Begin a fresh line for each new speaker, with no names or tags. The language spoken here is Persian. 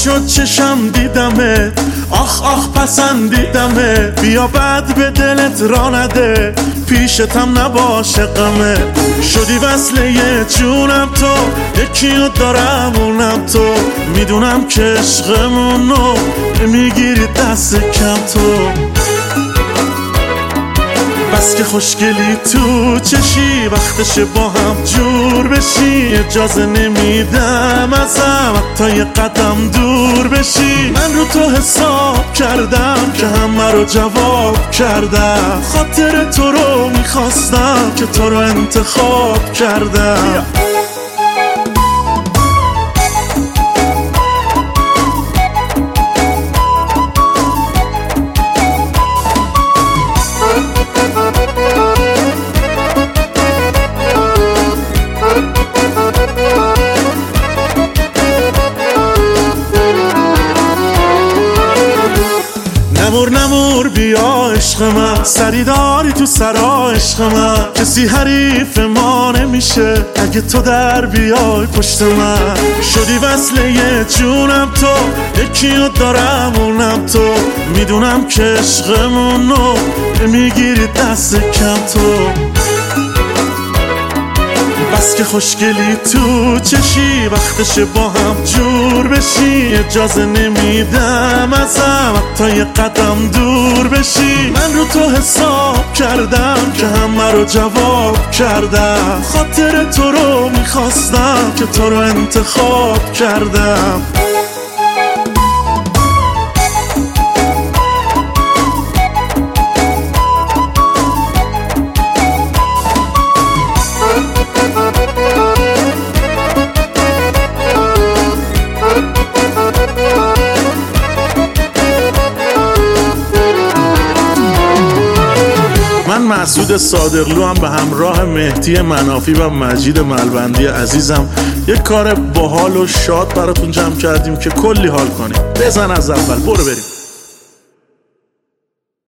شد چشم دیدمه، آخ آخ پسندیدمه، بیا بعد به دلت را نده، پیشتم نباشه غمه. شدی وصله جونم تو، یکیو دارم اونم تو، میدونم که عشقمونو میگیری دست کم تو. بس که خوشگلی تو چشی، وقتشه با هم جور بشی، اجازه نمیدم ازم حتی یه قدم دور بشی. من رو تو حساب کردم که همه رو جواب کردم، خاطر تو رو میخواستم که تو رو انتخاب کردم. نمور نمور بیا عشق من، سری داری تو سرا عشق من، کسی حریف ما نمیشه اگه تو در بیای پشت من. شدی وصله جونم تو، یکیو دارم اونم تو، میدونم که عشقمونو میگیری دست کم تو. بس که خوشگلی تو چشی، وقتشه با هم جور بشی، اجازه نمیدم ازم حتی یه قدم دور بشی. من رو تو حساب کردم که همه رو جواب کردم، خاطر تو رو میخواستم که تو رو انتخاب کردم. من مسعود صادقلو هم به همراه مهدی منافی و مجید ملبندی عزیزم یک کار باحال و شاد براتون جمع کردیم که کلی حال کنیم. بزن از اول، برو بریم.